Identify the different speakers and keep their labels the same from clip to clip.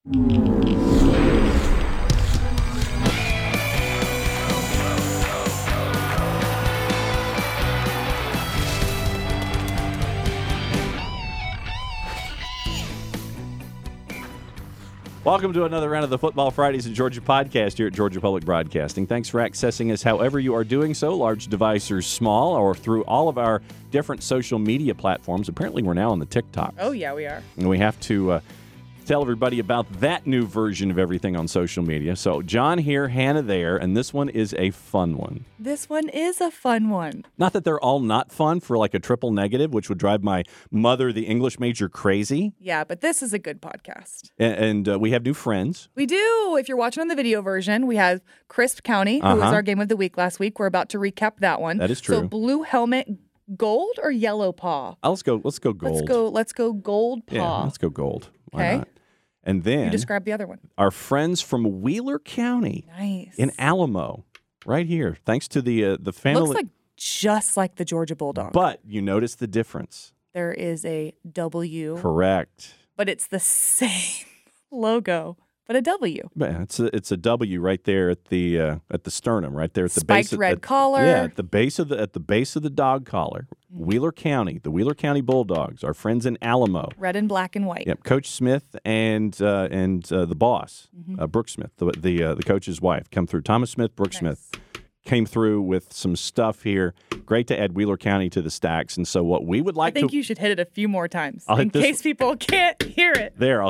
Speaker 1: Welcome to another round of the Football Fridays in Georgia podcast here at Georgia Public Broadcasting. Thanks for accessing us however you are doing so, large device or small, or through all of our different social media platforms. Apparently, we're now on the TikTok.
Speaker 2: Oh, yeah, we are.
Speaker 1: And we have to tell everybody about that new version of everything on social media. So, John here, Hannah there, and this one is a fun one.
Speaker 2: This one is a fun one.
Speaker 1: Not that they're all not fun for like a triple negative, which would drive my mother, the English major, crazy.
Speaker 2: Yeah, but this is a good podcast.
Speaker 1: And we have new friends.
Speaker 2: We do. If you're watching on the video version, we have Crisp County, who was our game of the week last week. We're about to recap that one.
Speaker 1: That is true.
Speaker 2: So blue helmet, gold or yellow paw?
Speaker 1: Let's go gold.
Speaker 2: Let's go gold paw.
Speaker 1: Yeah, let's go gold. Why
Speaker 2: Okay.
Speaker 1: not? And then
Speaker 2: You describe the other one.
Speaker 1: our friends from Wheeler County
Speaker 2: Nice.
Speaker 1: in Alamo, right here. Thanks to the family.
Speaker 2: Looks like just like the Georgia Bulldog.
Speaker 1: But you notice the difference.
Speaker 2: There is a W,
Speaker 1: Correct.
Speaker 2: but it's the same logo, but a W.
Speaker 1: But it's a W right there at the sternum, right there at the
Speaker 2: Spiked
Speaker 1: base.
Speaker 2: red collar.
Speaker 1: Yeah, at the base of the dog collar. Wheeler County, the Wheeler County Bulldogs, our friends in Alamo.
Speaker 2: Red and black and white.
Speaker 1: Yep, Coach Smith and the boss, Brooke Smith, the coach's wife, come through. Thomas Smith, Brooke Smith, came through with some stuff here. Great to add Wheeler County to the stacks. And so what we would like
Speaker 2: I think you should hit it a few more times
Speaker 1: I'll hit
Speaker 2: in
Speaker 1: this
Speaker 2: case people can't hear it.
Speaker 1: there, I'll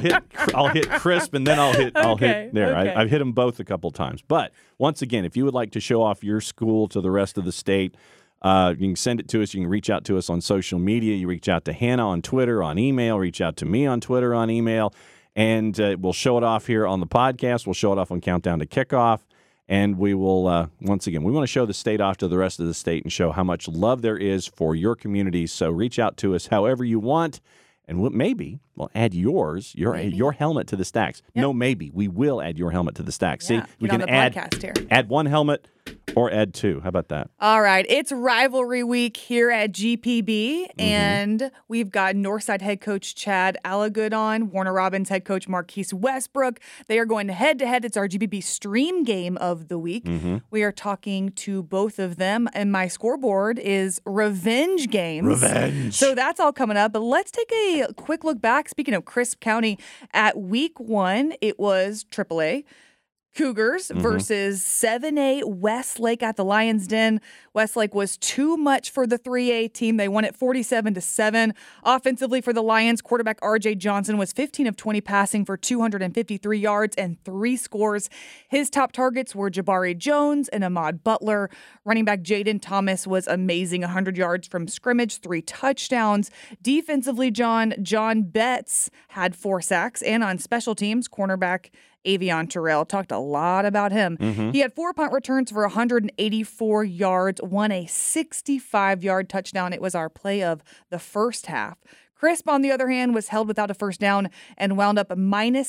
Speaker 1: hit Crisp, and then I'll hit
Speaker 2: Okay,
Speaker 1: there.
Speaker 2: okay.
Speaker 1: I've hit them both a couple times. But once again, if you would like to show off your school to the rest of the state, you can send it to us. You can reach out to us on social media. You reach out to Hannah on Twitter, on email. Reach out to me on Twitter, on email. And we'll show it off here on the podcast. We'll show it off on Countdown to Kickoff. And we will, once again, we want to show the state off to the rest of the state and show how much love there is for your community. So reach out to us however you want. And maybe we'll add your helmet to the stacks.
Speaker 2: Yep.
Speaker 1: No, maybe. We will add your helmet to the stacks.
Speaker 2: Yeah,
Speaker 1: See, we
Speaker 2: get on
Speaker 1: can
Speaker 2: the
Speaker 1: add
Speaker 2: podcast here.
Speaker 1: Add one helmet or add two. How about that?
Speaker 2: All right. It's rivalry week here at GPB, and we've got Northside head coach Chad Allagood on, Warner Robins head coach Marquise Westbrook. They are going head-to-head. It's our GPB stream game of the week. We are talking to both of them, and my scoreboard is revenge games.
Speaker 1: Revenge.
Speaker 2: So that's all coming up, but let's take a quick look back. Speaking of Crisp County, at week 1, it was AAA. Cougars versus 7A Westlake at the Lions Den. Westlake was too much for the 3A team. They won it 47-7. Offensively for the Lions, quarterback RJ Johnson was 15 of 20 passing for 253 yards and 3 scores. His top targets were Jabari Jones and Ahmad Butler. Running back Jaden Thomas was amazing, 100 yards from scrimmage, 3 touchdowns. Defensively, John Betts had 4 sacks, and on special teams, cornerback Avion Terrell, talked a lot about him. He had 4 punt returns for 184 yards, won a 65-yard touchdown. It was our play of the first half. Crisp, on the other hand, was held without a first down and wound up minus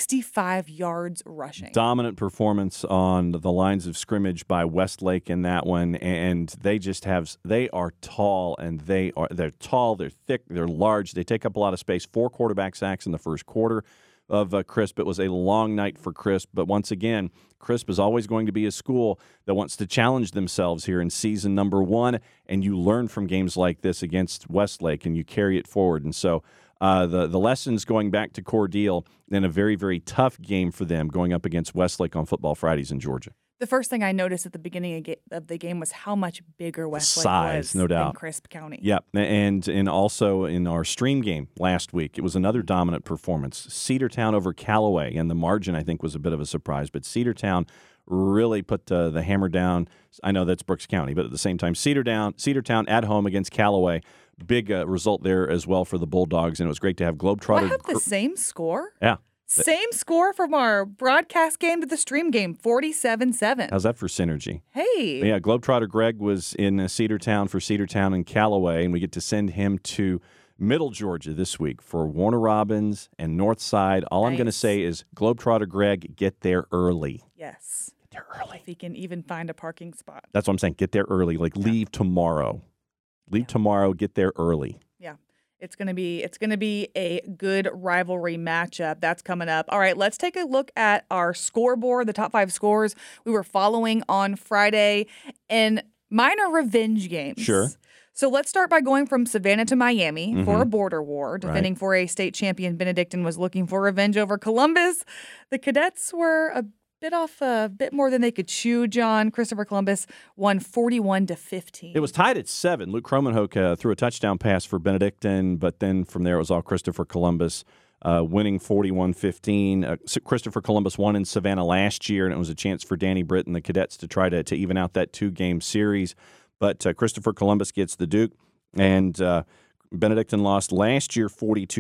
Speaker 2: 65 yards rushing.
Speaker 1: Dominant performance on the lines of scrimmage by Westlake in that one, and they are tall, and they're tall, they're thick, they're large, they take up a lot of space. 4 quarterback sacks in the first quarter of Crisp. It was a long night for Crisp, but once again, Crisp is always going to be a school that wants to challenge themselves here in season number 1, and you learn from games like this against Westlake, and you carry it forward. And so the lessons going back to Cordele in a very, very tough game for them going up against Westlake on Football Fridays in Georgia.
Speaker 2: The first thing I noticed at the beginning of the game was how much bigger Westlake
Speaker 1: Size,
Speaker 2: was
Speaker 1: no doubt.
Speaker 2: than Crisp County.
Speaker 1: Yep, and also in our stream game last week, it was another dominant performance. Cedartown over Callaway, and the margin, I think, was a bit of a surprise, but Cedartown really put the hammer down. I know that's Brooks County, but at the same time, Cedartown at home against Callaway, big result there as well for the Bulldogs, and it was great to have Globetrotter.
Speaker 2: I have the same score?
Speaker 1: Yeah.
Speaker 2: Same score from our broadcast game to the stream game, 47-7.
Speaker 1: How's that for synergy?
Speaker 2: Hey.
Speaker 1: Yeah, Globetrotter Greg was in Cedartown for Cedartown and Callaway, and we get to send him to Middle Georgia this week for Warner Robins and Northside. All I'm going to say is Globetrotter Greg, get there early.
Speaker 2: Yes.
Speaker 1: Get there early.
Speaker 2: If he can even find a parking spot.
Speaker 1: That's what I'm saying. Get there early. Like leave tomorrow. Leave tomorrow, get there early.
Speaker 2: Yeah. It's gonna be a good rivalry matchup. That's coming up. All right, let's take a look at our scoreboard, the top 5 scores we were following on Friday, and mine are revenge games.
Speaker 1: Sure.
Speaker 2: So let's start by going from Savannah to Miami for a border war. Defending for a state champion, Benedictine was looking for revenge over Columbus. The Cadets were a bit more than they could chew, John. Christopher Columbus won 41-15.
Speaker 1: It was tied at 7. Luke Kromenhoek threw a touchdown pass for Benedictine, but then from there it was all Christopher Columbus winning 41-15. Christopher Columbus won in Savannah last year, and it was a chance for Danny Britt and the Cadets to try to even out that 2-game series. But Christopher Columbus gets the Duke, and Benedictine lost last year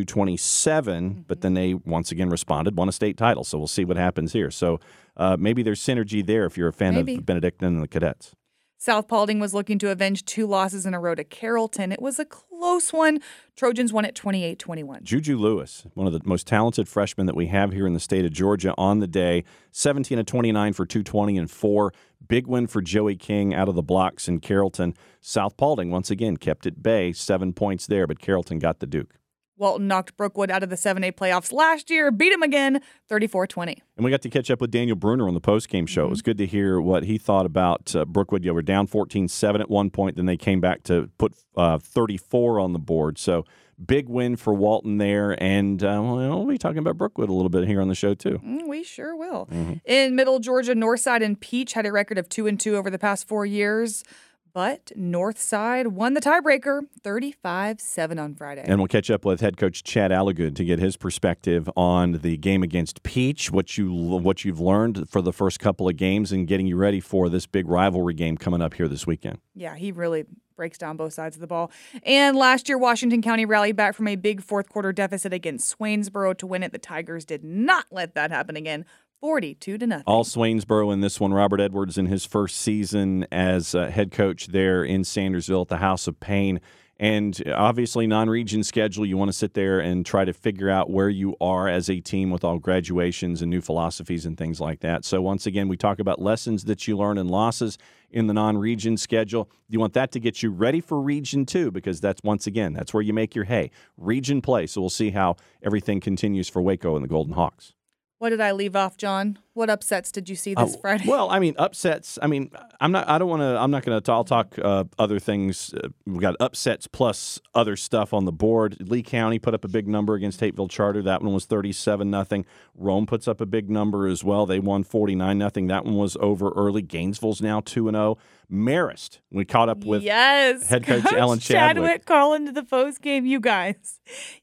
Speaker 1: 42-27, but then they once again responded, won a state title. So we'll see what happens here. So maybe there's synergy there if you're a fan of Benedictine and the Cadets.
Speaker 2: South Paulding was looking to avenge 2 losses in a row to Carrollton. It was a close one. Trojans won at 28-21.
Speaker 1: Juju Lewis, one of the most talented freshmen that we have here in the state of Georgia on the day, 17-29 for 220 and 4. Big win for Joey King out of the blocks in Carrollton. South Paulding, once again, kept at bay, 7 points there, but Carrollton got the Duke.
Speaker 2: Walton knocked Brookwood out of the 7A playoffs last year, beat him again, 34-20.
Speaker 1: And we got to catch up with Daniel Bruner on the postgame show. It was good to hear what he thought about Brookwood. You were down 14-7 at one point, then they came back to put 34 on the board. So big win for Walton there, and we'll be talking about Brookwood a little bit here on the show too.
Speaker 2: We sure will. In Middle Georgia, Northside and Peach had a record of 2-2 over the past 4 years. But Northside won the tiebreaker, 35-7 on Friday.
Speaker 1: And we'll catch up with head coach Chad Allagood to get his perspective on the game against Peach, what you've learned for the first couple of games, and getting you ready for this big rivalry game coming up here this weekend.
Speaker 2: Yeah, he really breaks down both sides of the ball. And last year, Washington County rallied back from a big fourth-quarter deficit against Swainsboro to win it. The Tigers did not let that happen again. 42-0.
Speaker 1: All Swainsboro in this one. Robert Edwards in his first season as head coach there in Sandersville at the House of Pain. And obviously, non-region schedule, you want to sit there and try to figure out where you are as a team with all graduations and new philosophies and things like that. So once again, we talk about lessons that you learn and losses in the non-region schedule. You want that to get you ready for Region 2 because that's, once again, that's where you make your hay. Region play. So we'll see how everything continues for Waco and the Golden Hawks.
Speaker 2: What did I leave off, John? What upsets did you see this Friday?
Speaker 1: Well, I mean, upsets. I mean, I'm not going to. I'll talk other things. We've got upsets plus other stuff on the board. Lee County put up a big number against Hateville Charter. That one was 37-0. Rome puts up a big number as well. They won 49-0. That one was over early. Gainesville's now 2-0. Marist, we caught up with head coach Ellen Chadwick.
Speaker 2: Calling to the post game. You guys,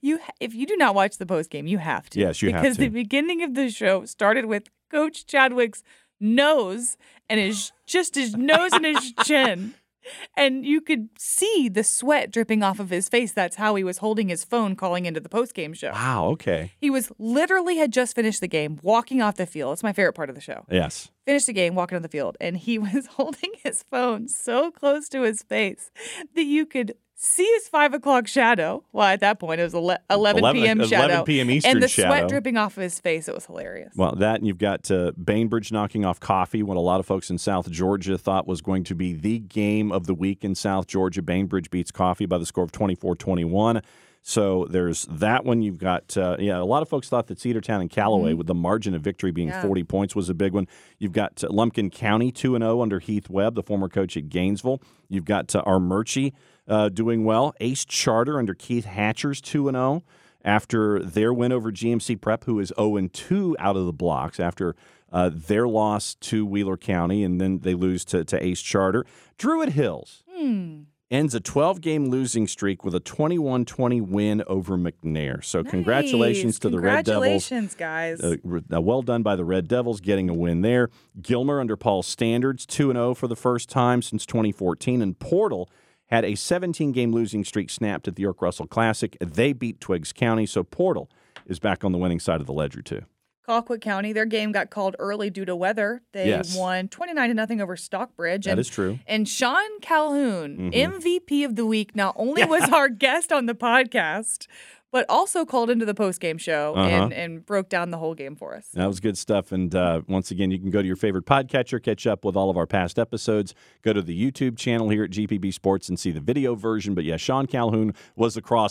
Speaker 2: if you do not watch the post game, you have to.
Speaker 1: Yes, you have to.
Speaker 2: Because the beginning of the show started with Coach Chadwick's nose and his nose and his chin. And you could see the sweat dripping off of his face. That's how he was holding his phone calling into the postgame show.
Speaker 1: Wow, okay.
Speaker 2: He had just finished the game, walking off the field. It's my favorite part of the show.
Speaker 1: Yes.
Speaker 2: Finished the game, walking on the field, and he was holding his phone so close to his face that you could see his 5 o'clock shadow. Well, at that point, it was 11 p.m. shadow.
Speaker 1: 11 p.m. Eastern shadow.
Speaker 2: And the sweat dripping off of his face. It was hilarious.
Speaker 1: Well, that, and you've got Bainbridge knocking off Coffee, what a lot of folks in South Georgia thought was going to be the game of the week in South Georgia. Bainbridge beats Coffee by the score of 24-21. So there's that one. You've got, a lot of folks thought that Cedartown and Callaway, with the margin of victory being 40 points, was a big one. You've got Lumpkin County 2-0 under Heath Webb, the former coach at Gainesville. You've got Armurchie doing well. Ace Charter under Keith Hatchers 2-0 after their win over GMC Prep, who is 0-2 out of the blocks after their loss to Wheeler County, and then they lose to Ace Charter. Druid Hills ends a 12-game losing streak with a 21-20 win over McNair. So congratulations to the Red Devils.
Speaker 2: Congratulations, guys.
Speaker 1: Well done by the Red Devils getting a win there. Gilmer under Paul Standards, 2-0 for the first time since 2014. And Portal had a 17-game losing streak snapped at the York Russell Classic. They beat Twiggs County, so Portal is back on the winning side of the ledger, too.
Speaker 2: Colquitt County, their game got called early due to weather. They won 29-0 over Stockbridge.
Speaker 1: That is true.
Speaker 2: And Sean Calhoun, MVP of the week, not only was our guest on the podcast, but also called into the postgame show and broke down the whole game for us.
Speaker 1: That was good stuff. And once again, you can go to your favorite podcatcher, catch up with all of our past episodes, go to the YouTube channel here at GPB Sports and see the video version. But yeah, Sean Calhoun was across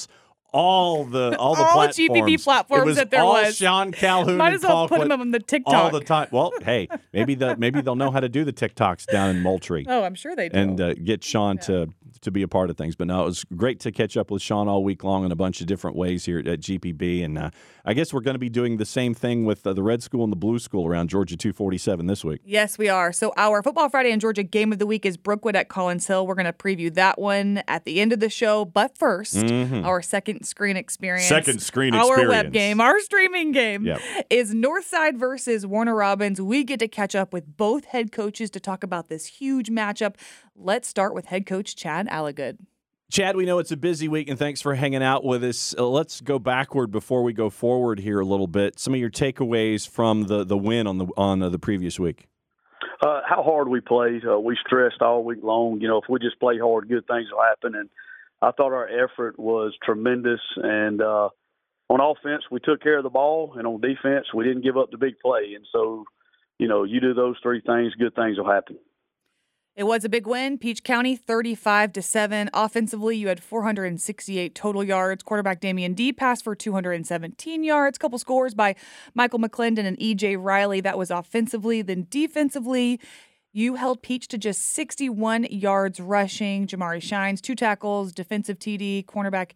Speaker 1: all the platforms.
Speaker 2: GPB platforms that there
Speaker 1: all
Speaker 2: was.
Speaker 1: Sean Calhoun
Speaker 2: Might
Speaker 1: and
Speaker 2: as well put
Speaker 1: Colquitt
Speaker 2: him on the TikTok
Speaker 1: all the time. Well, hey, maybe they'll know how to do the TikToks down in Moultrie.
Speaker 2: Oh, I'm sure they do.
Speaker 1: And get Sean to be a part of things. But no, it was great to catch up with Sean all week long in a bunch of different ways here at GPB. And I guess we're going to be doing the same thing with the Red School and the Blue School around Georgia 247 this week.
Speaker 2: Yes, we are. So our Football Friday in Georgia game of the week is Brookwood at Collins Hill. We're going to preview that one at the end of the show. But first, our second screen experience. Our web game, our streaming game is Northside versus Warner Robins. We get to catch up with both head coaches to talk about this huge matchup. Let's start with head coach Chad Allagood.
Speaker 1: Chad, we know it's a busy week, and thanks for hanging out with us. Let's go backward before we go forward here a little bit. Some of your takeaways from the win on the previous week.
Speaker 3: How hard we played. We stressed all week long. You know, if we just play hard, good things will happen. And I thought our effort was tremendous. And on offense, we took care of the ball. And on defense, we didn't give up the big play. And so, you know, you do those three things, good things will happen.
Speaker 2: It was a big win. Peach County 35-7. Offensively, you had 468 total yards. Quarterback Damian D passed for 217 yards. Couple scores by Michael McClendon and E.J. Riley. That was offensively. Then defensively, you held Peach to just 61 yards rushing. Jamari Shines, 2 tackles, defensive TD, cornerback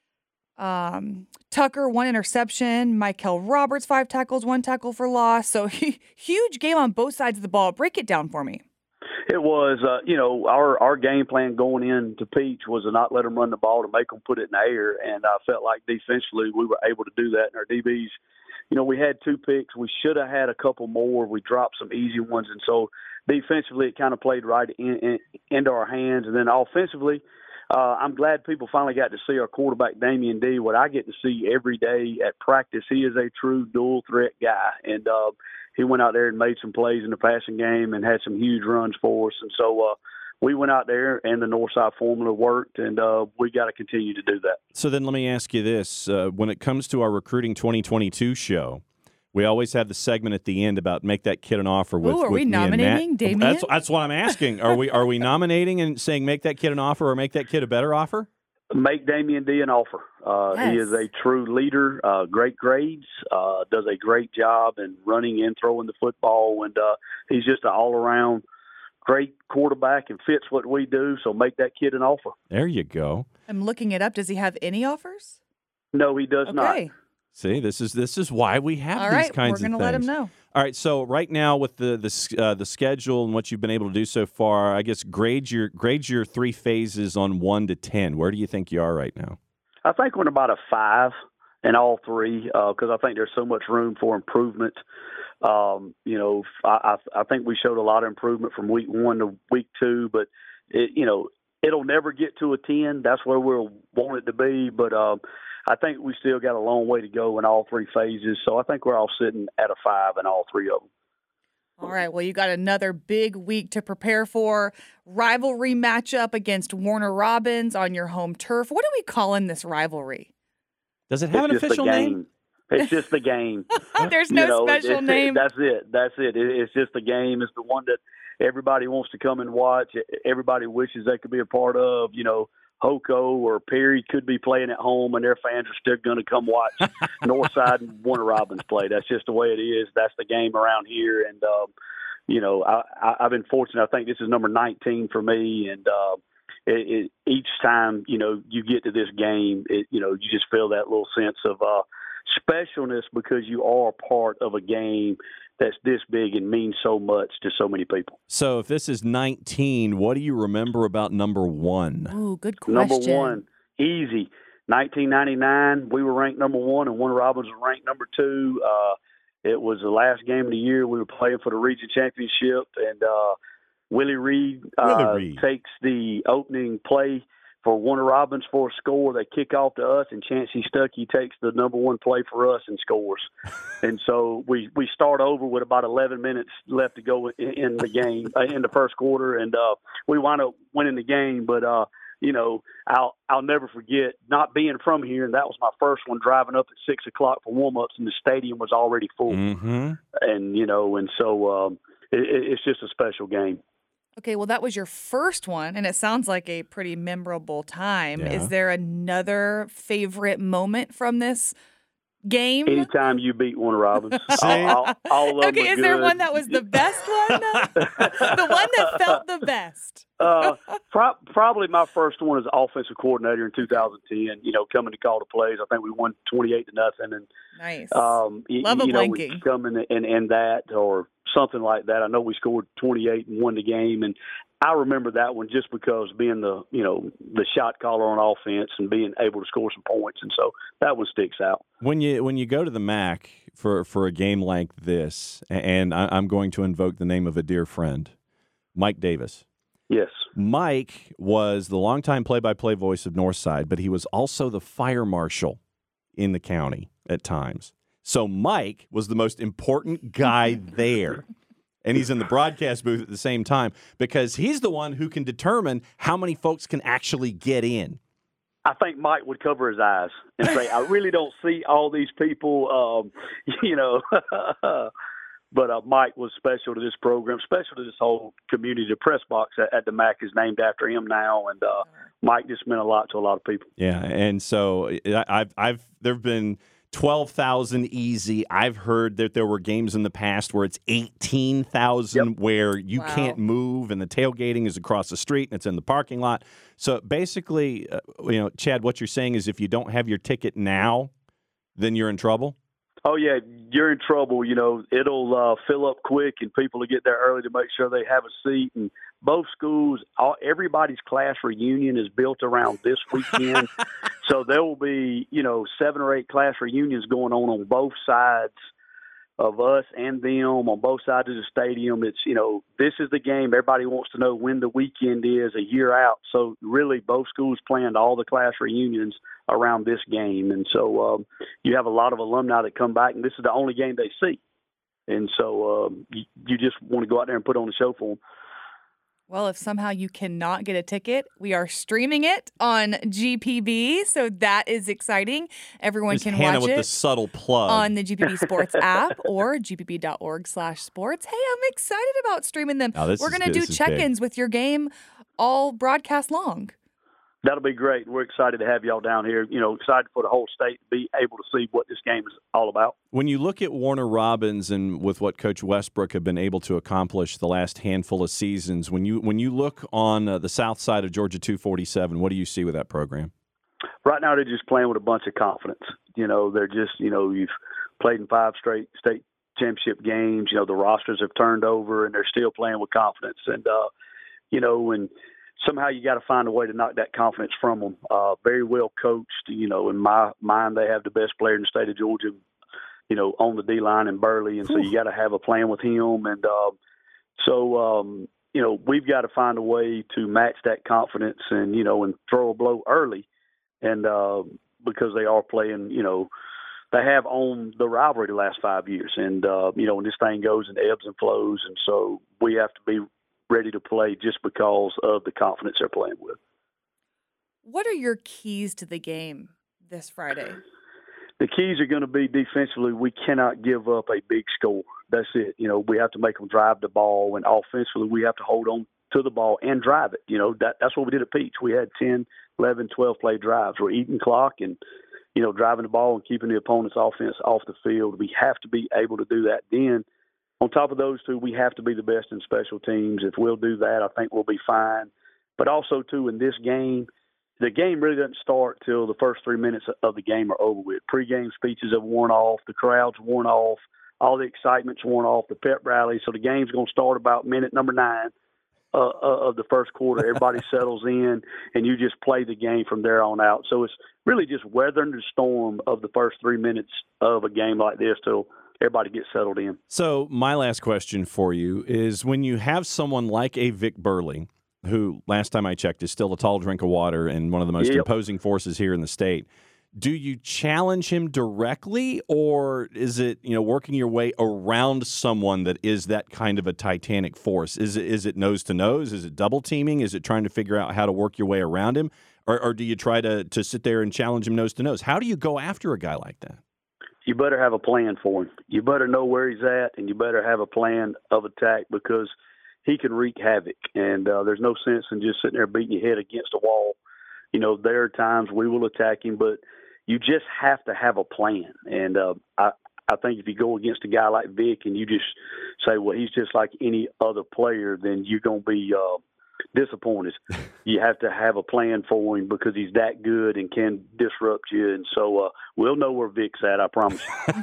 Speaker 2: Tucker, 1 interception. Michael Roberts, 5 tackles, 1 tackle for loss. So huge game on both sides of the ball. Break it down for me.
Speaker 3: It was, you know, our game plan going into Peach was to not let them run the ball, to make them put it in the air. And I felt like defensively we were able to do that. And our DBs, you know, we had 2 picks. We should have had a couple more. We dropped some easy ones. And so defensively it kind of played right into our hands. And then offensively, I'm glad people finally got to see our quarterback, Damian D, what I get to see every day at practice. He is a true dual threat guy. And he went out there and made some plays in the passing game and had some huge runs for us. And so we went out there and the Northside formula worked, and we got to continue to do that.
Speaker 1: So then let me ask you this. When it comes to our Recruiting 2022 show, we always have the segment at the end about make that kid an offer with
Speaker 2: are we nominating Damian?
Speaker 1: That's what I'm asking. Are we nominating and saying make that kid an offer or make that kid a better offer?
Speaker 3: Make Damian D an offer.
Speaker 2: Yes.
Speaker 3: He is a true leader, great grades, does a great job in running and throwing the football, and he's just an all-around great quarterback and fits what we do, so make that kid an offer.
Speaker 1: There you go.
Speaker 2: I'm looking it up. Does he have any offers?
Speaker 3: No, he does not.
Speaker 1: See, this is why we have
Speaker 2: All
Speaker 1: these
Speaker 2: right,
Speaker 1: kinds of things.
Speaker 2: we're going to let him know.
Speaker 1: All right, so right now with the schedule and what you've been able to do so far, I guess grade your 3 phases on 1 to 10. Where do you think you are right now?
Speaker 3: I think we're in about a 5 in all 3 because I think there's so much room for improvement. You know, I think we showed a lot of improvement from week 1 to week 2, but it'll never get to a 10. That's where we'll want it to be, but I think we still got a long way to go in all 3 phases. So I think we're all sitting at a 5 in all 3 of them.
Speaker 2: All right. Well, you got another big week to prepare for. Rivalry matchup against Warner Robins on your home turf. What are we calling this rivalry?
Speaker 1: Does it have an official name?
Speaker 3: It's just the game.
Speaker 2: There's no special name.
Speaker 3: That's it. It's just the game. It's the one that everybody wants to come and watch. Everybody wishes they could be a part of. You know, Hoco or Perry could be playing at home, and their fans are still going to come watch Northside and Warner Robins play. That's just the way it is. That's the game around here. And, you know, I've been fortunate. I think this is number 19 for me. And each time, you know, you get to this game, you know, you just feel that little sense of specialness because you are a part of a game that's this big and means so much to so many people.
Speaker 1: So if this is 19, what do you remember about number 1?
Speaker 2: Ooh, good question.
Speaker 3: Number 1, easy. 1999, we were ranked number 1, and Warner Robins was ranked number 2. It was the last game of the year. We were playing for the region championship, and Willie Reed takes the opening play for Warner Robins for a score. They kick off to us, and Chancey Stuckey takes the number 1 play for us and scores. And so we start over with about 11 minutes left to go in the game, in the first quarter, and we wind up winning the game. But, you know, I'll never forget not being from here, and that was my first one, driving up at 6 o'clock for warm-ups, and the stadium was already full.
Speaker 1: Mm-hmm.
Speaker 3: And, you know, and so it's just a special game.
Speaker 2: Okay, well, that was your first one, and it sounds like a pretty memorable time.
Speaker 1: Yeah.
Speaker 2: Is there another favorite moment from this game?
Speaker 3: Anytime you beat Warner Robins,
Speaker 1: See?
Speaker 3: all of them
Speaker 2: Okay,
Speaker 3: are
Speaker 2: is there
Speaker 3: good.
Speaker 2: one that was the best one? The one that felt the best.
Speaker 3: Probably my first one as offensive coordinator in 2010. Coming to call the plays. I think we won 28-0, and
Speaker 2: Nice.
Speaker 3: love
Speaker 2: a blanking.
Speaker 3: coming and that or something like that. I know we scored 28 and won the game, and I remember that one just because being the shot caller on offense and being able to score some points, and so that one sticks out.
Speaker 1: When you go to the MAC for a game like this, and I'm going to invoke the name of a dear friend, Mike Davis.
Speaker 3: Yes.
Speaker 1: Mike was the longtime play-by-play voice of Northside, but he was also the fire marshal in the county at times. So Mike was the most important guy there. And he's in the broadcast booth at the same time because he's the one who can determine how many folks can actually get in.
Speaker 3: I think Mike would cover his eyes and say, I really don't see all these people, But Mike was special to this program, special to this whole community. The press box at the MAC is named after him now, and Mike just meant a lot to a lot of people.
Speaker 1: Yeah, and so there've been 12,000 easy. I've heard that there were games in the past where it's 18,000 where you can't move and the tailgating is across the street and it's in the parking lot. So basically, Chad, what you're saying is if you don't have your ticket now, then you're in trouble?
Speaker 3: Oh, yeah, you're in trouble. It'll fill up quick and people will get there early to make sure they have a seat. And both schools, everybody's class reunion is built around this weekend. So there will be, 7 or 8 class reunions going on both sides of us and them, on both sides of the stadium. It's, this is the game. Everybody wants to know when the weekend is a year out. So really both schools planned all the class reunions around this game. And so you have a lot of alumni that come back, and this is the only game they see. And so you just want to go out there and put on a show for them.
Speaker 2: Well, if somehow you cannot get a ticket, we are streaming it on GPB, so that is exciting. Everyone can
Speaker 1: Hannah
Speaker 2: watch
Speaker 1: with
Speaker 2: it
Speaker 1: the subtle plug
Speaker 2: on the GPB Sports app or gpb.org/sports. Hey, I'm excited about streaming them.
Speaker 1: Oh,
Speaker 2: We're going to do check-ins with your game all broadcast long.
Speaker 3: That'll be great. We're excited to have y'all down here. Excited for the whole state to be able to see what this game is all about.
Speaker 1: When you look at Warner Robins and with what Coach Westbrook have been able to accomplish the last handful of seasons, when you look on the south side of Georgia 247, what do you see with that program?
Speaker 3: Right now, they're just playing with a bunch of confidence. They're just, you've played in 5 straight state championship games. The rosters have turned over, and they're still playing with confidence. And, and somehow you got to find a way to knock that confidence from them. Very well coached. In my mind, they have the best player in the state of Georgia, on the D-line in Burley. And so you got to have a plan with him. And we've got to find a way to match that confidence and, and throw a blow early. And because they are playing, they have owned the rivalry the last 5 years. And, when this thing goes in ebbs and flows. And so we have to be ready to play just because of the confidence they're playing with.
Speaker 2: What are your keys to the game this Friday?
Speaker 3: The keys are going to be defensively. We cannot give up a big score. That's it. We have to make them drive the ball, and offensively we have to hold on to the ball and drive it. That's what we did at Peach. We had 10, 11, 12 play drives. We're eating clock and, driving the ball and keeping the opponent's offense off the field. We have to be able to do that. Then on top of those two, we have to be the best in special teams. If we'll do that, I think we'll be fine. But also, too, in this game, the game really doesn't start till the first 3 minutes of the game are over with. Pre-game speeches have worn off. The crowd's worn off. All the excitement's worn off. The pep rally. So the game's going to start about minute number 9 of the first quarter. Everybody settles in, and you just play the game from there on out. So it's really just weathering the storm of the first 3 minutes of a game like this till everybody gets settled in.
Speaker 1: So my last question for you is when you have someone like a Vic Burley, who last time I checked is still a tall drink of water and one of the most imposing forces here in the state, do you challenge him directly, or is it, working your way around someone that is that kind of a titanic force? Is it nose to nose? Is it double teaming? Is it trying to figure out how to work your way around him? Or do you try to sit there and challenge him nose to nose? How do you go after a guy like that?
Speaker 3: You better have a plan for him. You better know where he's at, and you better have a plan of attack because, he can wreak havoc. And there's no sense in just sitting there beating your head against a wall. You know, there are times we will attack him, but you just have to have a plan. And I think if you go against a guy like Vic and you just say, well, he's just like any other player, then you're going to be disappointed. You have to have a plan for him because he's that good and can disrupt you. And so we'll know where Vic's at, I promise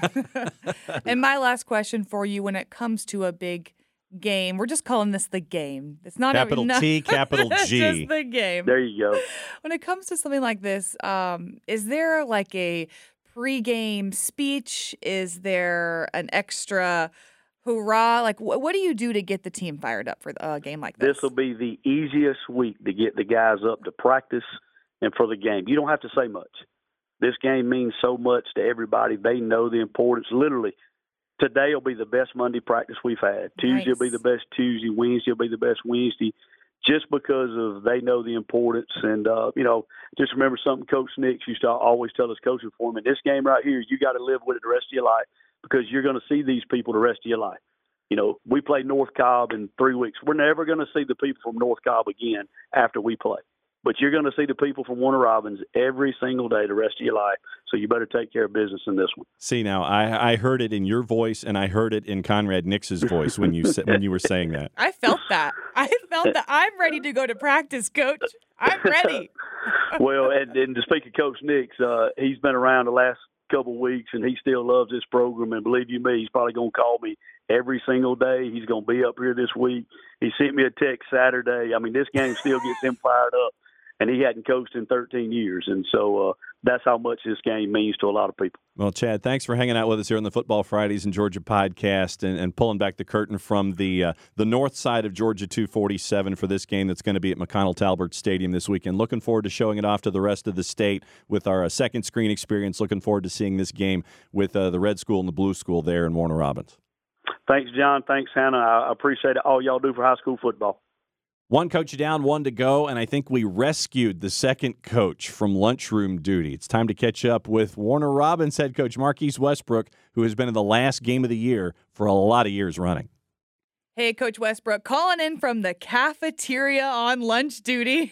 Speaker 3: you.
Speaker 2: And my last question for you, when it comes to a big game, we're just calling this the game. It's not
Speaker 1: capital T, capital G.
Speaker 2: Just the game.
Speaker 3: There you go.
Speaker 2: When it comes to something like this, is there like a pregame speech? Is there an extra hoorah? Like, what do you do to get the team fired up for a game like this?
Speaker 3: This will be the easiest week to get the guys up to practice and for the game. You don't have to say much. This game means so much to everybody. They know the importance. Literally, today will be the best Monday practice we've had. Tuesday will be the best Tuesday. Wednesday will be the best Wednesday, just because of they know the importance. And, just remember something Coach Nix used to always tell us coaching for him. In this game right here, you got to live with it the rest of your life because you're going to see these people the rest of your life. You know, we play North Cobb in 3 weeks. We're never going to see the people from North Cobb again after we play. But you're going to see the people from Warner Robins every single day the rest of your life. So you better take care of business in this one.
Speaker 1: See, now I heard it in your voice, and I heard it in Conrad Nix's voice when you were saying that.
Speaker 2: I felt that. I'm ready to go to practice, Coach. I'm ready.
Speaker 3: Well, and to speak of Coach Nix, he's been around the last couple of weeks, and he still loves this program. And believe you me, he's probably going to call me every single day. He's going to be up here this week. He sent me a text Saturday. I mean, this game still gets him fired up. And he hadn't coached in 13 years. And so that's how much this game means to a lot of people.
Speaker 1: Well, Chad, thanks for hanging out with us here on the Football Fridays in Georgia podcast and pulling back the curtain from the north side of Georgia 247 for this game that's going to be at McConnell Talbert Stadium this weekend. Looking forward to showing it off to the rest of the state with our second screen experience. Looking forward to seeing this game with the Red School and the Blue School there in Warner Robins.
Speaker 3: Thanks, John. Thanks, Hannah. I appreciate all y'all do for high school football.
Speaker 1: One coach down, one to go, and I think we rescued the second coach from lunchroom duty. It's time to catch up with Warner Robins head coach Marquise Westbrook, who has been in the last game of the year for a lot of years running.
Speaker 2: Hey, Coach Westbrook, calling in from the cafeteria on lunch duty.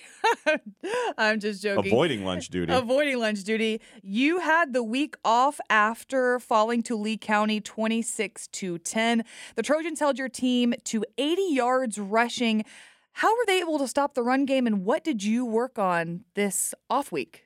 Speaker 2: I'm just joking.
Speaker 1: Avoiding lunch duty.
Speaker 2: Avoiding lunch duty. You had the week off after falling to Lee County 26-10. The Trojans held your team to 80 yards rushing. How were they able to stop the run game, and what did you work on this off week?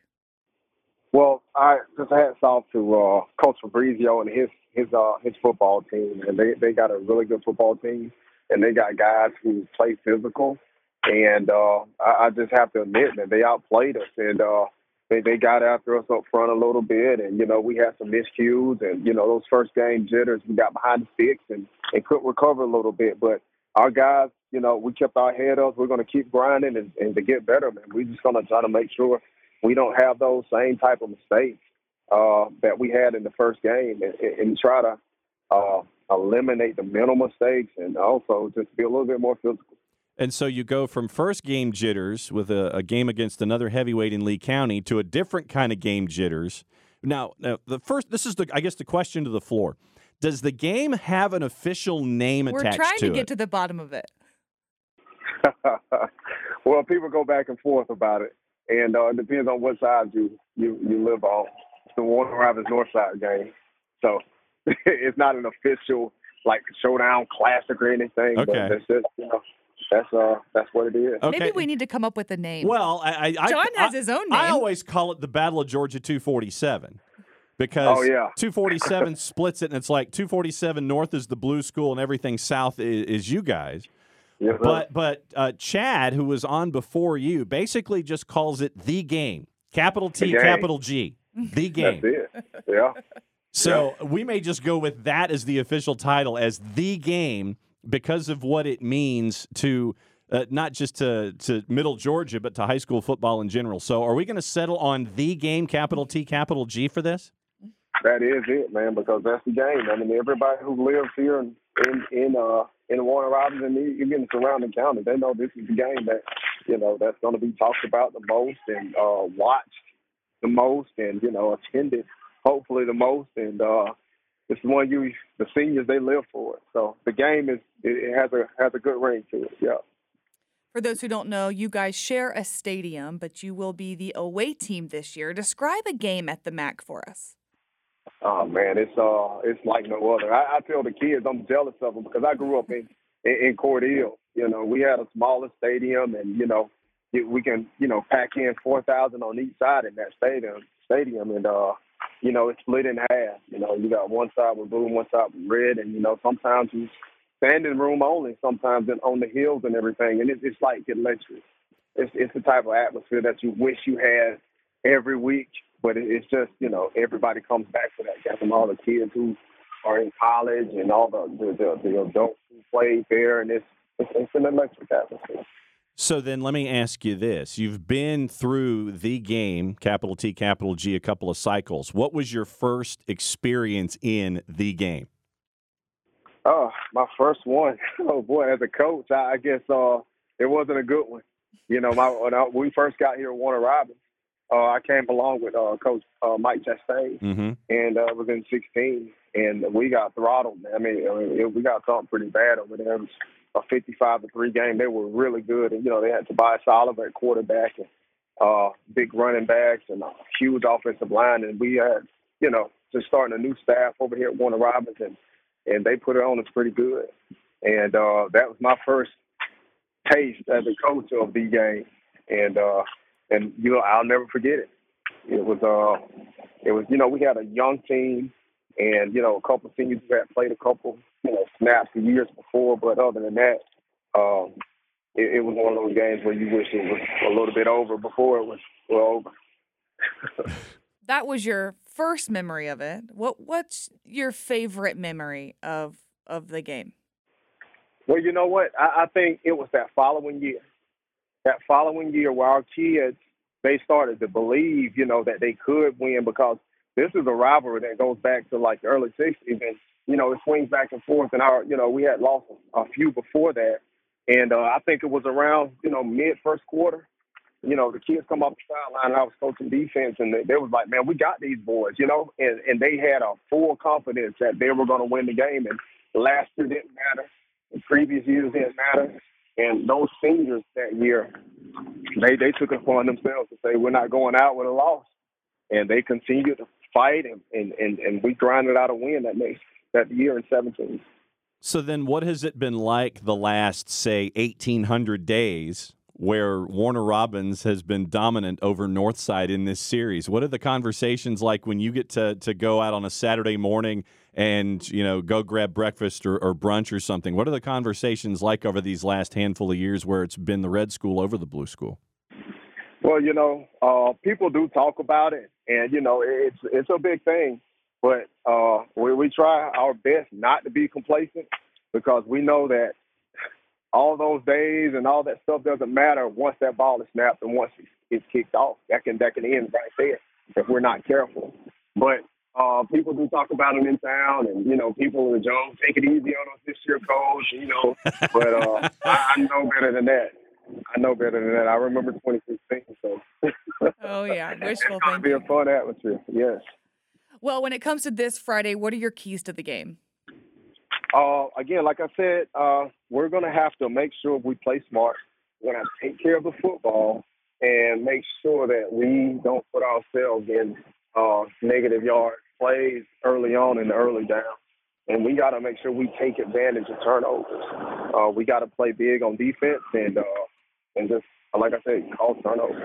Speaker 4: Well, I just hats off to Coach Fabrizio and his football team, and they got a really good football team, and they got guys who play physical, and I just have to admit that they outplayed us, and they got after us up front a little bit, and we had some miscues, and those first game jitters, we got behind the sticks and couldn't recover a little bit, but our guys, we kept our head up. We're going to keep grinding and to get better, man. We're just going to try to make sure we don't have those same type of mistakes that we had in the first game and try to eliminate the mental mistakes and also just be a little bit more physical. And
Speaker 1: so you go from first game jitters with a game against another heavyweight in Lee County to a different kind of game jitters. Now this is the question to the floor. Does the game have an official name attached to it?
Speaker 2: We're trying to get to the bottom of it.
Speaker 4: Well, people go back and forth about it, and it depends on what side you live on. It's the Warner Robins North Side game, so it's not an official like showdown classic or anything. Okay. But that's just that's what it is.
Speaker 2: Okay. Maybe we need to come up with a name.
Speaker 1: Well,
Speaker 2: John has his own name.
Speaker 1: I always call it the Battle of Georgia 247. Because 247 splits it, and it's like 247 north is the Blue School, and everything south is you guys.
Speaker 4: Yeah,
Speaker 1: but Chad, who was on before you, basically just calls it the game. Capital T, capital G. The game.
Speaker 4: That's it. Yeah.
Speaker 1: So we may just go with that as the official title, as the game, because of what it means to not just to Middle Georgia, but to high school football in general. So are we going to settle on the game, capital T, capital G for this?
Speaker 4: That is it, man, because that's the game. I mean, everybody who lives here in Warner Robins and even surrounding county, they know this is the game that, that's going to be talked about the most and watched the most and, attended hopefully the most. And it's one the seniors, they live for it. So the game it has a good ring to it. Yeah.
Speaker 2: For those who don't know, you guys share a stadium, but you will be the away team this year. Describe a game at the MAC for us.
Speaker 4: Oh man, it's like no other. I tell the kids I'm jealous of them because I grew up in Cordele. You know, we had a smaller stadium, and we can pack in 4,000 on each side in that stadium, and it's split in half. You got one side with blue and one side with red, and sometimes you standing room only, sometimes on the hills and everything, and it's like electric. It's the type of atmosphere that you wish you had every week, but it's just everybody comes back for that game. All the kids who are in college and all the adults who played there, and it's an electric atmosphere.
Speaker 1: So then let me ask you this. You've been through the game, capital T, capital G, a couple of cycles. What was your first experience in the game?
Speaker 4: Oh, my first one. Oh, boy, as a coach, I guess it wasn't a good one. When we first got here at Warner Robins, I came along with Coach Mike Chastain, and it was in 16, and we got throttled. I mean, we got something pretty bad over there. It was a 55-3 game. They were really good, and they had Tobias Oliver at quarterback and big running backs and a huge offensive line, and we had just starting a new staff over here at Warner Robins, and they put it on us pretty good. And that was my first taste as a coach of the game, and I'll never forget it. It was we had a young team, and a couple of seniors who had played a couple snaps the years before, but other than that, it was one of those games where you wish it was a little bit over before it was over.
Speaker 2: That was your first memory of it. What's your favorite memory of the game?
Speaker 4: Well, you know what? I think it was that following year. That following year where our kids, they started to believe, that they could win, because this is a rivalry that goes back to like the early 60s, and, it swings back and forth. And we had lost a few before that. And I think it was around, mid first quarter. The kids come up the sideline, and I was coaching defense, and they was like, man, we got these boys, and they had a full confidence that they were going to win the game. And last year didn't matter. The previous years didn't matter. And those seniors that year, they took it upon themselves to say, we're not going out with a loss. And they continued to fight, and we grinded out a win that year in 17.
Speaker 1: So then what has it been like the last, say, 1,800 days where Warner Robins has been dominant over Northside in this series? What are the conversations like when you get to go out on a Saturday morning and, go grab breakfast or brunch or something? What are the conversations like over these last handful of years where it's been the red school over the blue school?
Speaker 4: Well, people do talk about it, and, it's a big thing. But we try our best not to be complacent, because we know that all those days and all that stuff doesn't matter once that ball is snapped and once it's kicked off. That can end right there if we're not careful. But people do talk about it in town, and, people in Jones, take it easy on us this year, coach, but I know better than that. I remember 2016, so.
Speaker 2: Oh, yeah, wishful
Speaker 4: thinking. It's going to be a fun atmosphere, yes.
Speaker 2: Well, when it comes to this Friday, what are your keys to the game?
Speaker 4: Again, like I said, we're going to have to make sure we play smart. We're going to have to take care of the football and make sure that we don't put ourselves in negative yard plays early on in the early down. And we got to make sure we take advantage of turnovers. We got to play big on defense and just, like I said, cause turnovers.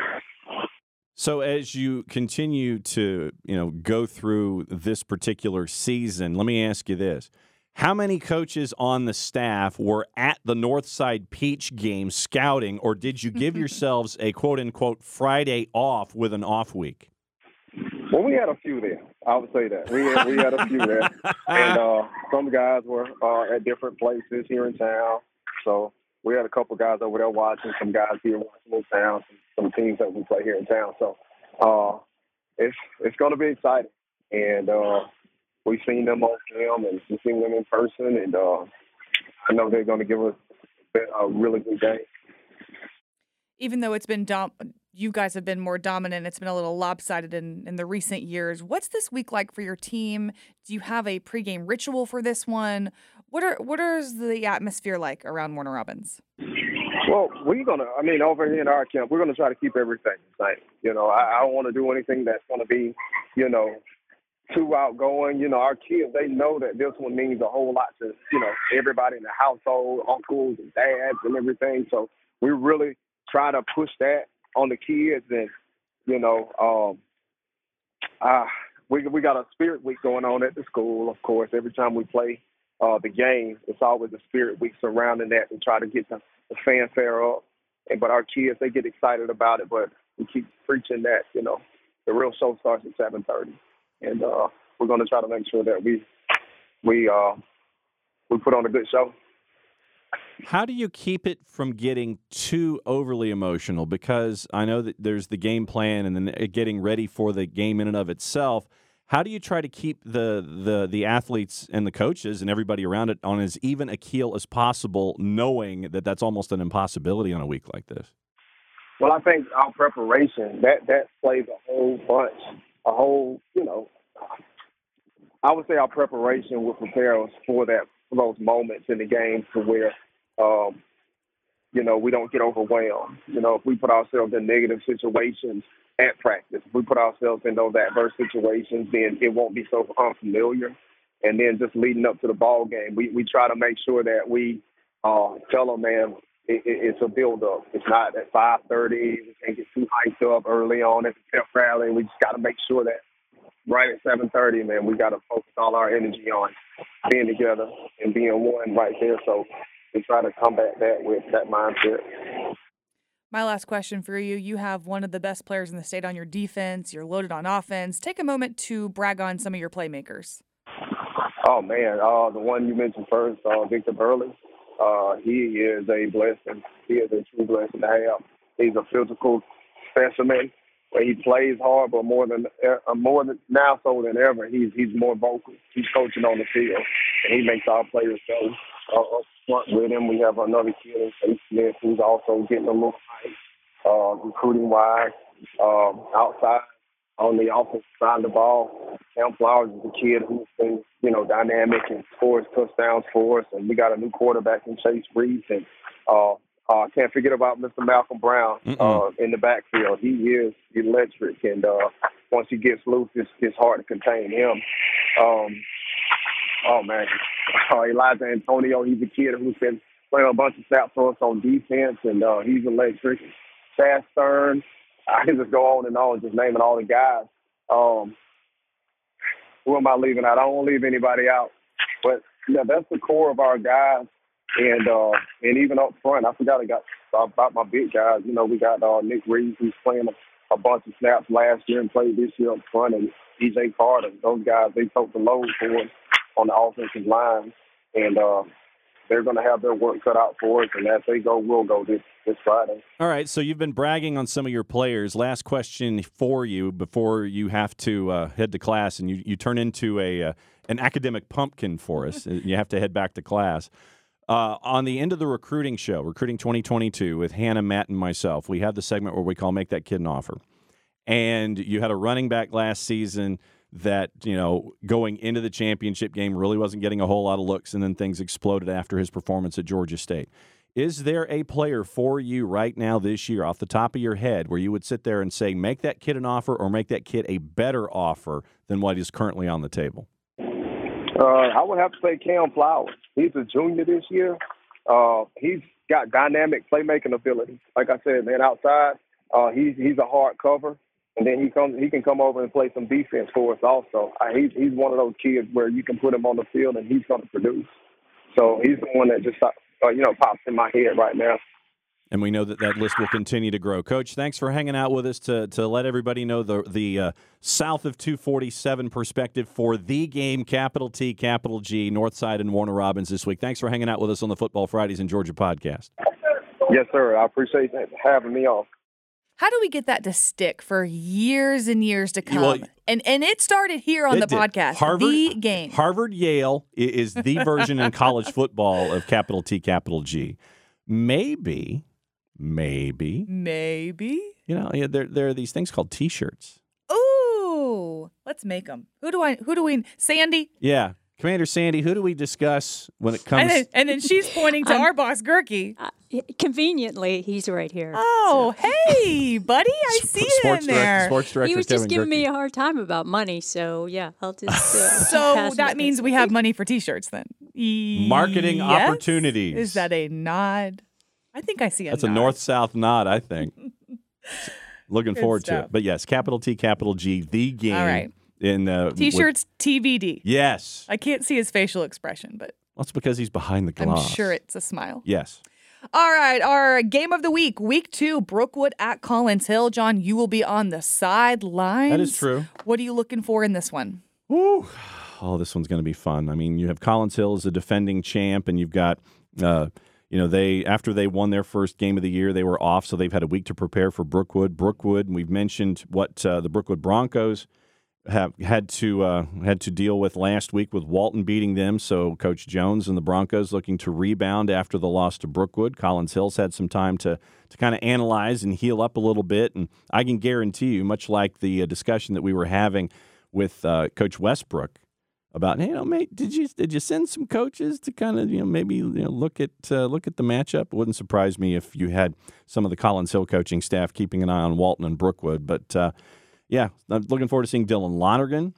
Speaker 1: So as you continue to, go through this particular season, let me ask you this. How many coaches on the staff were at the Northside Peach game scouting, or did you give yourselves a quote-unquote Friday off with an off week?
Speaker 4: Well, we had a few there. I would say that. We had a few there. And some guys were at different places here in town. So we had a couple guys over there watching, some guys here watching in town, some teams that we play here in town. So it's going to be exciting. And we've seen them on film, and we've seen them in person. And I know they're going to give us a really good game.
Speaker 2: Even though it's been you guys have been more dominant. It's been a little lopsided in the recent years. What's this week like for your team? Do you have a pregame ritual for this one? What is the atmosphere like around Warner Robins?
Speaker 4: Well, over here in our camp, we're going to try to keep everything the same. I don't want to do anything that's going to be, too outgoing. Our kids, they know that this one means a whole lot to, everybody in the household, uncles and dads and everything. So we really try to push that on the kids. And, we got a spirit week going on at the school, of course. Every time we play the game, it's always a spirit week surrounding that to try to get the fanfare up. But our kids, they get excited about it. But we keep preaching that, the real show starts at 7:30. And we're going to try to make sure that we put on a good show.
Speaker 1: How do you keep it from getting too overly emotional? Because I know that there's the game plan and then getting ready for the game in and of itself. How do you try to keep the athletes and the coaches and everybody around it on as even a keel as possible, knowing that that's almost an impossibility on a week like this?
Speaker 4: Well, I think our preparation, that plays a whole bunch. I would say our preparation will prepare us for those moments in the game to where, we don't get overwhelmed. If we put ourselves in negative situations at practice, if we put ourselves in those adverse situations, then it won't be so unfamiliar. And then just leading up to the ball game, we try to make sure that we tell them, man, it's a build-up. It's not at 5:30. We can't get too hyped up early on at the pep rally. We just got to make sure that right at 7:30, man, we got to focus all our energy on being together and being one right there. So we try to combat that with that mindset.
Speaker 2: My last question for you. You have one of the best players in the state on your defense. You're loaded on offense. Take a moment to brag on some of your playmakers.
Speaker 4: Oh, man, the one you mentioned first, Victor Burley. He is a blessing. He is a true blessing to have. He's a physical specimen. Where he plays hard, but more than now so than ever, he's more vocal. He's coaching on the field, and he makes our players go up front with him. We have another kid, Chase Smith, who's also getting a little hype, recruiting-wise, outside on the offensive side of the ball. Cam Flowers is a kid who's been, dynamic and scores touchdowns for us, and we got a new quarterback in Chase Reese, and can't forget about Mr. Malcolm Brown in the backfield. He is electric, and once he gets loose, it's hard to contain him. Elijah Antonio, he's a kid who's been playing a bunch of snaps for us on defense, and he's electric. Chad Stern, I can just go on and on, just naming all the guys. Who am I leaving out? I don't want to leave anybody out, but that's the core of our guys. And even up front, I forgot about my big guys. We got Nick Reeves, who's playing a bunch of snaps last year and played this year up front, and E.J. Carter. Those guys, they took the load for us on the offensive line, and they're going to have their work cut out for us. And as they go, we'll go this Friday.
Speaker 1: All right, so you've been bragging on some of your players. Last question for you before you have to head to class, and you turn into an academic pumpkin for us. You have to head back to class. On the end of the recruiting show, Recruiting 2022, with Hannah, Matt, and myself, we have the segment where we call Make That Kid an Offer. And you had a running back last season that, going into the championship game really wasn't getting a whole lot of looks, and then things exploded after his performance at Georgia State. Is there a player for you right now this year, off the top of your head, where you would sit there and say, make that kid an offer or make that kid a better offer than what is currently on the table?
Speaker 4: I would have to say Cam Flowers. He's a junior this year. He's got dynamic playmaking ability. Like I said, man, outside, he's a hard cover, and then he can come over and play some defense for us also. He's one of those kids where you can put him on the field and he's going to produce. So he's the one that just pops in my head right now.
Speaker 1: And we know that list will continue to grow. Coach, thanks for hanging out with us to let everybody know the south of 247 perspective for the game, capital T, capital G, Northside and Warner Robins this week. Thanks for hanging out with us on the Football Fridays in Georgia podcast.
Speaker 4: Yes, sir. I appreciate having me on.
Speaker 2: How do we get that to stick for years and years to come? Well, and it started here on the podcast, the game.
Speaker 1: Harvard-Yale is the version in college football of capital T, capital G. Maybe Yeah, there are these things called T-shirts.
Speaker 2: Ooh, let's make them. Who do we? Sandy.
Speaker 1: Yeah, Commander Sandy. Who do we discuss when it comes?
Speaker 2: And then she's pointing to our boss, Gerke.
Speaker 5: Conveniently, he's right here.
Speaker 2: Oh, hey, buddy, I see you in there.
Speaker 1: Sports director
Speaker 5: He was
Speaker 1: Kevin
Speaker 5: just giving
Speaker 1: Gerke.
Speaker 5: me a hard time about money, so yeah, I'll just.
Speaker 2: So
Speaker 5: pass
Speaker 2: that
Speaker 5: it.
Speaker 2: means we have money for T-shirts then.
Speaker 1: Marketing
Speaker 2: Yes?
Speaker 1: opportunities.
Speaker 2: Is that a nod? I think I see a
Speaker 1: That's
Speaker 2: nod.
Speaker 1: a north-south nod, I think. Looking
Speaker 2: Good
Speaker 1: forward to
Speaker 2: stuff.
Speaker 1: it. But yes, capital T, capital G, the game.
Speaker 2: All right.
Speaker 1: In
Speaker 2: T-shirts TBD.
Speaker 1: Yes.
Speaker 2: I can't see his facial expression, but
Speaker 1: That's because he's behind the
Speaker 2: I'm
Speaker 1: glass.
Speaker 2: sure it's a smile.
Speaker 1: Yes.
Speaker 2: All right, our game of the week 2, Brookwood at Collins Hill. John, you will be on the sidelines.
Speaker 1: That is true.
Speaker 2: What are you looking for in this one?
Speaker 1: Woo. Oh, this one's going to be fun. I mean, you have Collins Hill as a defending champ, and you've got, they after they won their first game of the year, they were off, so they've had a week to prepare for Brookwood. Brookwood, we've mentioned what the Brookwood Broncos have had to deal with last week with Walton beating them. So Coach Jones and the Broncos looking to rebound after the loss to Brookwood. Collins Hill's had some time to kind of analyze and heal up a little bit, and I can guarantee you, much like the discussion that we were having with Coach Westbrook about, mate, did you send some coaches to kind of maybe look at the matchup? It wouldn't surprise me if you had some of the Collins Hill coaching staff keeping an eye on Walton and Brookwood. But yeah, I'm looking forward to seeing Dylan Lonergan,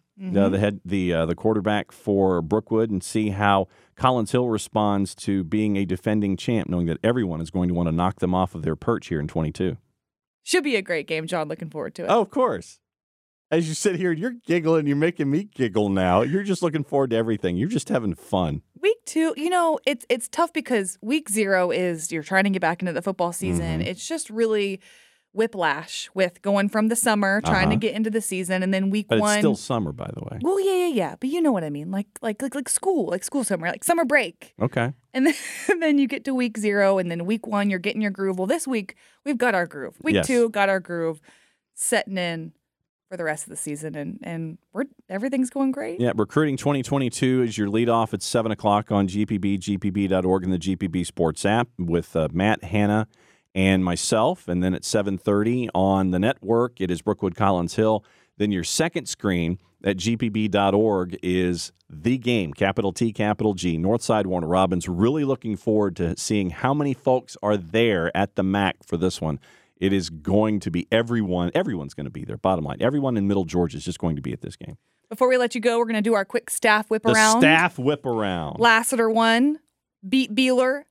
Speaker 1: the quarterback for Brookwood, and see how Collins Hill responds to being a defending champ, knowing that everyone is going to want to knock them off of their perch here in 22.
Speaker 2: Should be a great game, John. Looking forward to it.
Speaker 1: Oh, of course. As you sit here, you're giggling. You're making me giggle now. You're just looking forward to everything. You're just having fun.
Speaker 2: Week 2, it's tough because week 0 is you're trying to get back into the football season. It's just really whiplash with going from the summer, trying to get into the season, and then week
Speaker 1: But
Speaker 2: 1.
Speaker 1: it's still summer, by the way.
Speaker 2: Well, yeah. But you know what I mean. Like school summer, like summer break.
Speaker 1: Okay.
Speaker 2: And then you get to week 0, and then week 1, you're getting your groove. Well, this week, we've got our groove. Week
Speaker 1: Yes.
Speaker 2: 2, got our groove, setting in for the rest of the season, and everything's going great.
Speaker 1: Yeah, Recruiting 2022 is your leadoff at 7 o'clock on GPB, gpb.org, and the GPB Sports app with Matt, Hannah, and myself. And then at 7:30 on the network, it is Brookwood Collins Hill. Then your second screen at gpb.org is The Game, capital T, capital G, Northside Warner Robins. Really looking forward to seeing how many folks are there at the MAC for this one. It is going to be everyone's going to be there, bottom line. Everyone in Middle Georgia is just going to be at this game.
Speaker 2: Before we let you go, we're going to do our quick staff whip
Speaker 1: The
Speaker 2: around.
Speaker 1: staff whip around.
Speaker 2: Lassiter won, beat Beeler.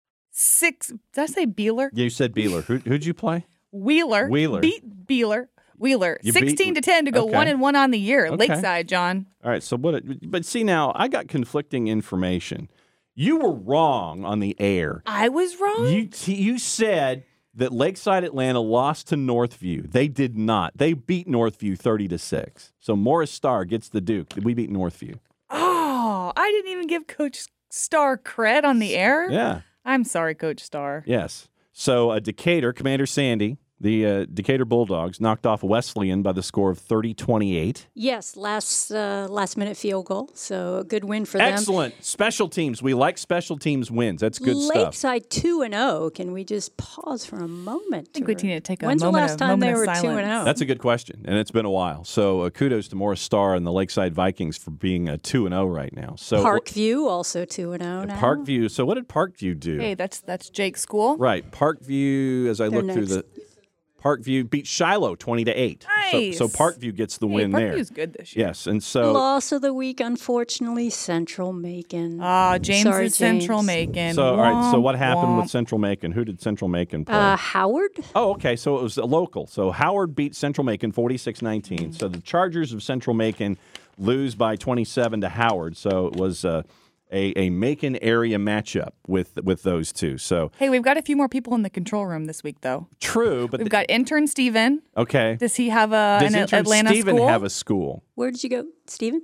Speaker 2: 6, did I say Beeler?
Speaker 1: Yeah, you said Beeler. Who'd you play?
Speaker 2: Wheeler.
Speaker 1: Wheeler.
Speaker 2: Beat Beeler. Wheeler.
Speaker 1: You beat-
Speaker 2: 16-10 to go
Speaker 1: Okay.
Speaker 2: 1-1 on the year.
Speaker 1: Okay.
Speaker 2: Lakeside, John.
Speaker 1: All right, so but see now, I got conflicting information. You were wrong on the air.
Speaker 2: I was wrong.
Speaker 1: You said that Lakeside Atlanta lost to Northview. They did not. They beat Northview 30-6. So Morris Starr gets the Duke. We beat Northview.
Speaker 2: Oh, I didn't even give Coach Starr cred on the air.
Speaker 1: Yeah.
Speaker 2: I'm sorry, Coach Starr.
Speaker 1: Yes. So Decatur, Commander Sandy, the Decatur Bulldogs knocked off Wesleyan by the score of 30-28.
Speaker 5: Yes, last minute field goal, so a good win for them.
Speaker 1: Excellent. Special teams. We like special teams wins. That's good stuff.
Speaker 5: Lakeside 2-0. Can we just pause for a moment?
Speaker 2: I think we need to take a
Speaker 5: When's
Speaker 2: moment
Speaker 5: the last
Speaker 2: of,
Speaker 5: time
Speaker 2: moment
Speaker 5: they
Speaker 2: of
Speaker 5: were
Speaker 2: silence.
Speaker 5: 2-0?
Speaker 1: That's a good question, and it's been a while. So kudos to Morris Starr and the Lakeside Vikings for being 2-0 right now. So
Speaker 5: Parkview also 2-0 now.
Speaker 1: Parkview. So what did Parkview do?
Speaker 2: Hey, that's Jake's school.
Speaker 1: Right, Parkview. As I
Speaker 5: They're
Speaker 1: look through the Parkview beat Shiloh 20-8.
Speaker 2: Nice.
Speaker 1: So Parkview gets the win there.
Speaker 2: Parkview's good this year.
Speaker 1: Yes, and so
Speaker 5: Loss of the week, unfortunately, Central Macon.
Speaker 2: James
Speaker 5: Sorry,
Speaker 2: is Central
Speaker 5: James.
Speaker 2: Macon.
Speaker 1: all right. So what
Speaker 2: Womp,
Speaker 1: happened with
Speaker 2: womp.
Speaker 1: Central Macon? Who did Central Macon play?
Speaker 5: Howard.
Speaker 1: Oh, okay. So it was a local. So Howard beat Central Macon 46-19. So the Chargers of Central Macon lose by 27 to Howard. So it was a Macon area matchup with those two. So
Speaker 2: Hey, we've got a few more people in the control room this week, though.
Speaker 1: true, but
Speaker 2: We've got intern Steven.
Speaker 1: okay.
Speaker 2: Does he have
Speaker 1: Does
Speaker 2: an
Speaker 1: intern
Speaker 2: Atlanta
Speaker 1: Stephen
Speaker 2: school?
Speaker 1: have a school?
Speaker 5: Where did you go, Stephen?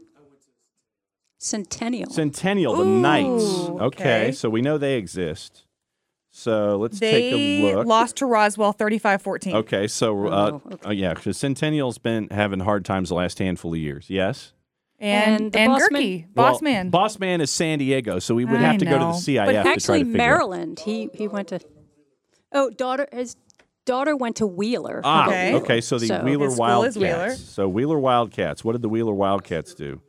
Speaker 5: Centennial.
Speaker 1: Centennial, the
Speaker 2: Ooh,
Speaker 1: Knights.
Speaker 2: okay.
Speaker 1: So we know they exist. So let's
Speaker 2: They
Speaker 1: take a look.
Speaker 2: lost to Roswell 35-14.
Speaker 1: Okay, so
Speaker 5: okay.
Speaker 1: yeah, because Centennial's been having hard times the last handful of years. Yes.
Speaker 5: And the
Speaker 2: and
Speaker 5: boss
Speaker 2: Gerke,
Speaker 5: man-
Speaker 2: boss man.
Speaker 1: Boss man is San Diego, so we would
Speaker 2: I
Speaker 1: have to go to the
Speaker 2: know.
Speaker 1: CIF
Speaker 5: But
Speaker 1: to try
Speaker 5: actually,
Speaker 1: to figure out.
Speaker 5: Maryland. He went to. Oh, his daughter went to Wheeler.
Speaker 2: Okay.
Speaker 1: So the
Speaker 5: So-
Speaker 1: Wheeler
Speaker 2: His school is
Speaker 1: Wildcats.
Speaker 2: Wheeler.
Speaker 1: So Wheeler Wildcats. What did the Wheeler Wildcats do?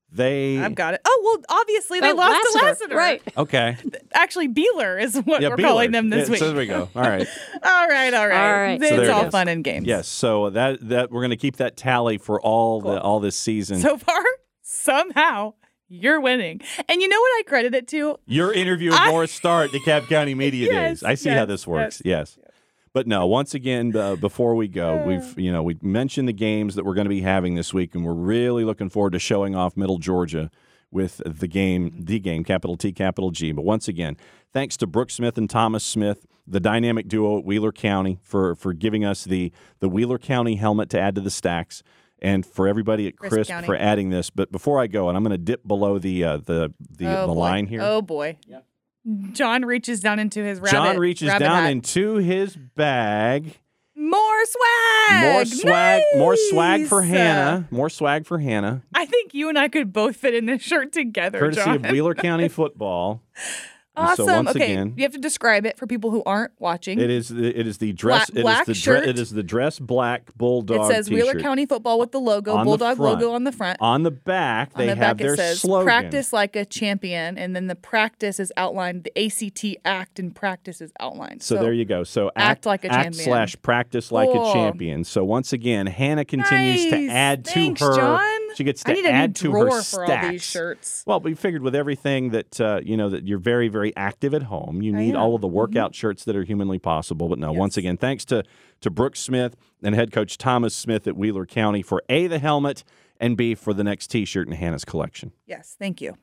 Speaker 2: I've got it. Oh, well, obviously they
Speaker 5: Oh,
Speaker 2: lost to Lassiter.
Speaker 5: Right.
Speaker 1: Okay.
Speaker 2: Actually, Beeler is what
Speaker 1: Yeah,
Speaker 2: we're
Speaker 1: Beeler.
Speaker 2: calling them this
Speaker 1: Yeah,
Speaker 2: week.
Speaker 1: So there we go. All right.
Speaker 2: All right.
Speaker 5: All right.
Speaker 2: It's
Speaker 5: So
Speaker 1: there it
Speaker 2: all
Speaker 1: is.
Speaker 2: fun and games.
Speaker 1: Yes. So that we're going to keep that tally for all this season.
Speaker 2: So far, somehow, you're winning. And you know what I credit it to?
Speaker 1: Your interview with Morris Starr at DeKalb County Media
Speaker 2: Yes,
Speaker 1: Days. I see how
Speaker 2: yes,
Speaker 1: this works. Yes. But no, once again, before we go, we mentioned the games that we're going to be having this week, and we're really looking forward to showing off Middle Georgia with the game, capital T, capital G. But once again, thanks to Brooke Smith and Thomas Smith, the dynamic duo at Wheeler County, for giving us the Wheeler County helmet to add to the stacks, and for everybody at Crisp
Speaker 2: County.
Speaker 1: for adding this. But before I go, and I'm going to dip below the
Speaker 2: boy.
Speaker 1: line here.
Speaker 2: Oh, boy. Yeah. John reaches down into his rabbit
Speaker 1: John reaches
Speaker 2: rabbit
Speaker 1: down
Speaker 2: hat.
Speaker 1: into his bag.
Speaker 2: More swag.
Speaker 1: More swag for
Speaker 2: Nice.
Speaker 1: Hannah. More swag for Hannah.
Speaker 2: I think you and I could both fit in this shirt together,
Speaker 1: Courtesy
Speaker 2: John.
Speaker 1: of Wheeler County football. And
Speaker 2: Awesome.
Speaker 1: So once
Speaker 2: okay,
Speaker 1: again,
Speaker 2: you have to describe it for people who aren't watching.
Speaker 1: it is the dress.
Speaker 2: Black shirt.
Speaker 1: It is the dress black
Speaker 2: It
Speaker 1: bulldog.
Speaker 2: says Wheeler
Speaker 1: t-shirt.
Speaker 2: County football with the logo,
Speaker 1: On the
Speaker 2: bulldog
Speaker 1: front.
Speaker 2: logo on the front.
Speaker 1: On the back,
Speaker 2: On
Speaker 1: they
Speaker 2: the
Speaker 1: have
Speaker 2: back
Speaker 1: their
Speaker 2: it says
Speaker 1: slogan.
Speaker 2: practice like a champion, and then the practice is outlined. The ACT act and practice is outlined.
Speaker 1: So there you go. So
Speaker 2: act like a champion.
Speaker 1: /practice like
Speaker 2: Cool.
Speaker 1: a champion. So once again, Hannah continues to
Speaker 2: Nice.
Speaker 1: add
Speaker 2: Thanks,
Speaker 1: to her.
Speaker 2: John.
Speaker 1: She gets
Speaker 2: I
Speaker 1: to
Speaker 2: need a new
Speaker 1: add to her
Speaker 2: drawer
Speaker 1: stacks.
Speaker 2: for all these shirts.
Speaker 1: Well, we figured with everything that that you're very, very active at home, you need all of the workout shirts that are humanly possible. But no, once again, thanks to Brooke Smith and head coach Thomas Smith at Wheeler County for A, the helmet, and B, for the next T-shirt in Hannah's collection.
Speaker 2: Yes, thank you.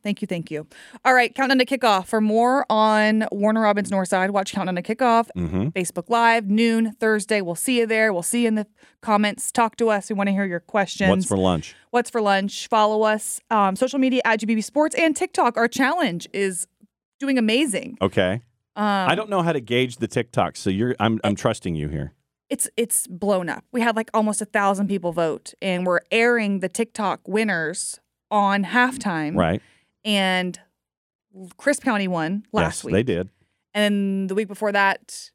Speaker 2: All right, Countdown to Kickoff. For more on Warner Robins Northside, watch Countdown to Kickoff, Facebook Live, noon, Thursday. We'll see you there. We'll see you in the comments. Talk to us. We want to hear your questions.
Speaker 1: What's for lunch?
Speaker 2: What's for lunch? Follow us. Social media at GBB Sports and TikTok. Our challenge is doing amazing.
Speaker 1: Okay. I don't know how to gauge the TikTok, so I'm trusting you here.
Speaker 2: It's blown up. We had like almost 1,000 people vote, and we're airing the TikTok winners on halftime.
Speaker 1: Right.
Speaker 2: And Crisp County won last week.
Speaker 1: They did.
Speaker 2: And the week before that,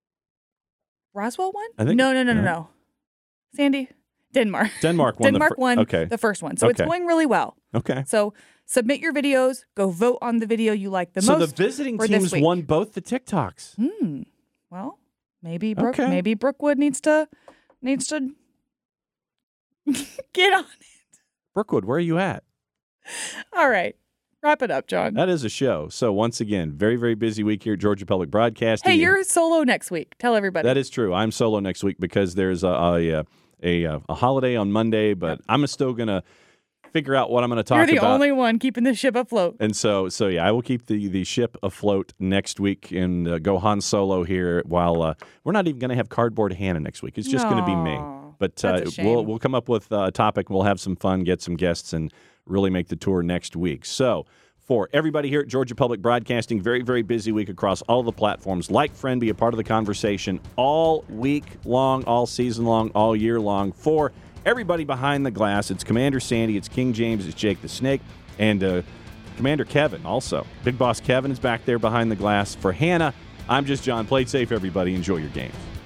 Speaker 2: Roswell won?
Speaker 1: I think-
Speaker 2: No. Sandy? Denmark.
Speaker 1: Denmark won.
Speaker 2: won
Speaker 1: Okay.
Speaker 2: the first one. So it's
Speaker 1: Okay.
Speaker 2: going really well.
Speaker 1: Okay.
Speaker 2: So submit your videos. Go vote on the video you like the
Speaker 1: So
Speaker 2: most.
Speaker 1: the visiting
Speaker 2: for this
Speaker 1: teams
Speaker 2: week.
Speaker 1: won both the TikToks.
Speaker 2: Well, maybe
Speaker 1: Okay.
Speaker 2: maybe Brookwood needs to get on it.
Speaker 1: Brookwood, where are you at?
Speaker 2: All right. Wrap it up, John.
Speaker 1: That is a show. So once again, very, very busy week here at Georgia Public Broadcasting.
Speaker 2: Hey, you're solo next week. Tell everybody.
Speaker 1: That is true. I'm solo next week because there's a holiday on Monday, but I'm still going to figure out what I'm going to talk
Speaker 2: You're the
Speaker 1: about.
Speaker 2: only one keeping the ship afloat.
Speaker 1: And so yeah, I will keep the ship afloat next week and go Han Solo here while we're not even going to have Cardboard Hannah next week. It's just going to be me.
Speaker 2: Aw,
Speaker 1: But
Speaker 2: that's a shame.
Speaker 1: we'll come up with a topic. We'll have some fun, get some guests, and really make the tour next week. So for everybody here at Georgia Public Broadcasting, very, very busy week across all the platforms. Like, friend, be a part of the conversation all week long, all season long, all year long. For everybody behind the glass, it's Commander Sandy, it's King James, it's Jake the Snake, and Commander Kevin also. Big Boss Kevin is back there behind the glass. For Hannah, I'm just John. Play it safe, everybody. Enjoy your games.